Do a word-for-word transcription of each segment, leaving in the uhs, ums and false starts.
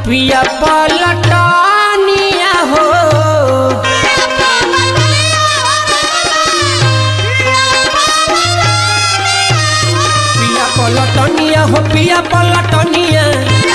पिया पलटनिया हो पिया पलटनिया हो पिया पलटनिया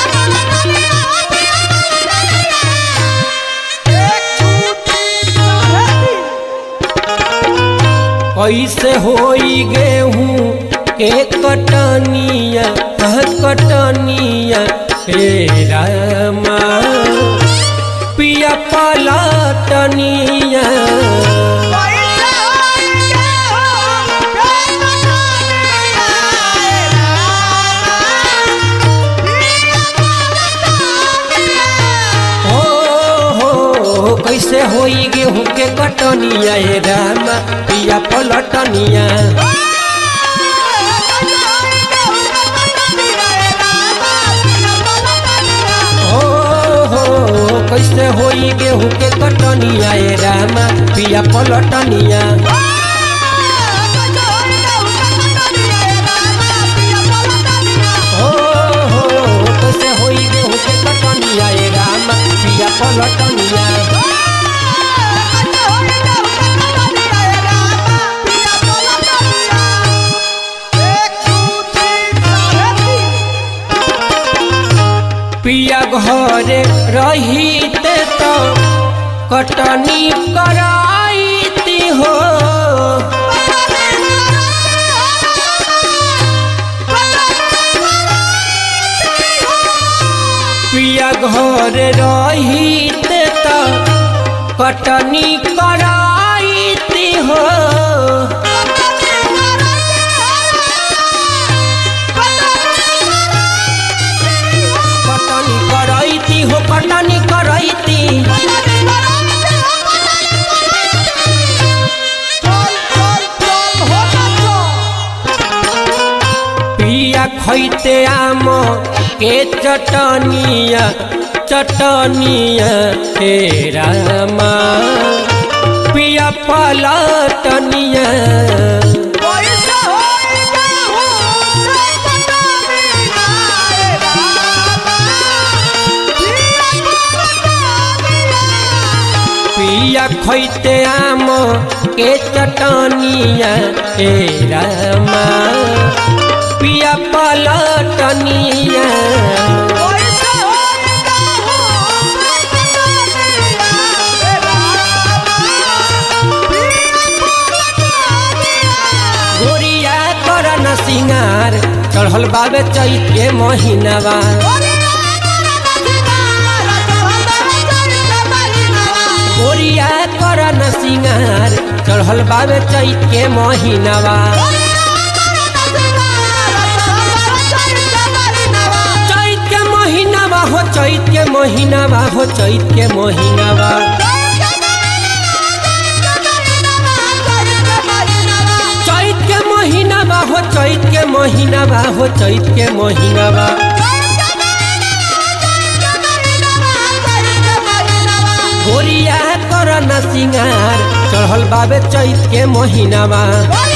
कैसे होई गेहूं के कटनिया कटनिया हे रामा पिया पलटनिया हो हो कैसे होई गेहूं के कटनिया हे रामा पिया पलटनिया कैसे होई गेहूं के कटनिया ए रामा पिया पलटनिया हो हो कैसे होई गेहूं के कटनिया ए रामा पिया पलटनिया पिया घरे रहीते तो कटनी कराईती हो पिया घरे रहीते तो कटनी कराईती हो हो कटनी करैती पिया खैते आम के चटनिया चटनिया हे रामा पिया पलटनिया पिया खैते आम के चटनिया हे रामा पिया पलटनिया गोरिया करन सिंगार चढ़ल बाबे चैत के महीनावा गोरिया करन सिंगार चढ़ल बाबे चैत के महीनावा चैत के महीनावा हो चैत के महीनावा हो चैत के महीनावा चैत के महीनावा हो चैत के महीनावा हो चैत के महीनावा गोरिया करन सिंगार चढ़ल बाबे चैत के महीनावा।